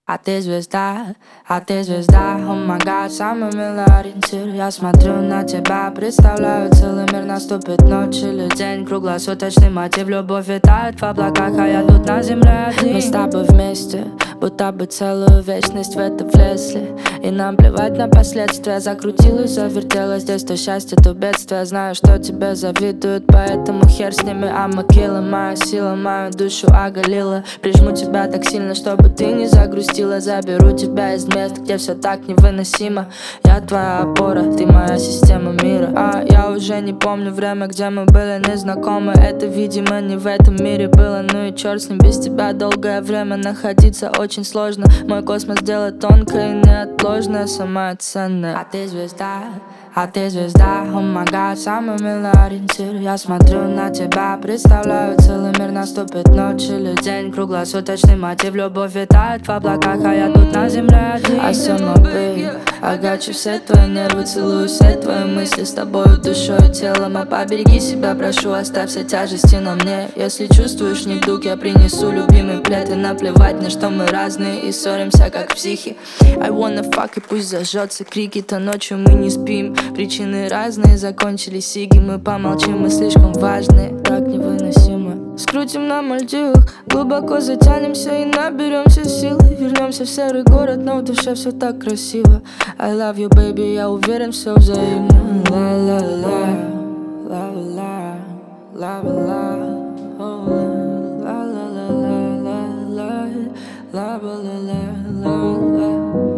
А ты звезда, о май гад, самый милый ориентир. Я смотрю на тебя, представляю целый мир. Наступит ночь или день, круглосуточный мотив. Любовь витает в облаках, а я тут на земле один. Мы с тобой вместе, будто бы целую вечность в это влезли. И нам плевать на последствия. Закрутилась, завертелась, здесь то счастье, то бедствие. Знаю, что тебе завидуют, поэтому хер с ними. I'ma kill it, моя сила, мою душу оголила. Прижму тебя так сильно, чтобы ты не загрустила. Заберу тебя из мест, где все так невыносимо. Я твоя опора, ты моя система мира. А я уже не помню время, где мы были незнакомы. Это, видимо, не в этом мире было. Ну и черт с ним, без тебя долгое время находиться очень сложно. Мой космос дело тонкое и неотложное, самое ценное. А ты звезда, о май гад, самый милый ориентир. Я смотрю на тебя, представляю целый мир. Наступит ночь или день, круглосуточный мотив. Любовь витает в облаках, а я тут на земле один. I saw my babe, I got you, все твои нервы, целую все твои мысли. С тобою душой и телом, а побереги себя, прошу, оставь все тяжести на мне. Если чувствуешь недуг, я принесу любимый плед. И наплевать мне, что мы разные и ссоримся, как психи. I wanna fuck, и пусть зажжется крики, то ночью мы не спим. Причины разные, закончились сиги, мы помолчим, мы слишком важные, так невыносимо. Скрутим на Мальдивах, глубоко затянемся и наберемся силы. Вернемся в серый город, но в душе все так красиво. I love you, baby, я уверен, все взаимно. Ла-ла-ла, ла-ла-ла, ла-ла-ла, ла-ла-ла-ла-ла-ла, ла-ла-ла-ла-ла-ла.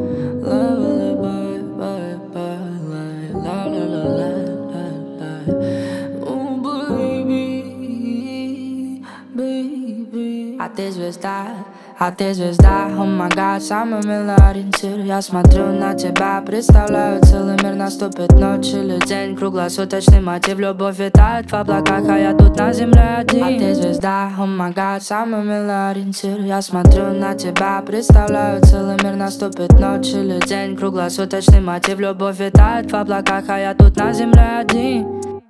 А ты звезда, о май гад, самый милый ориентир. Я смотрю на тебя, представляю целый мир. Наступит ночь или день, круглосуточный мотив. Любовь витает в облаках, а я тут на земле один. А ты звезда, о май гад, самый милый ориентир. Я смотрю на тебя, представляю целый мир. Наступит ночь или день, круглосуточный мотив. Любовь витает в облаках, а я тут на земле один.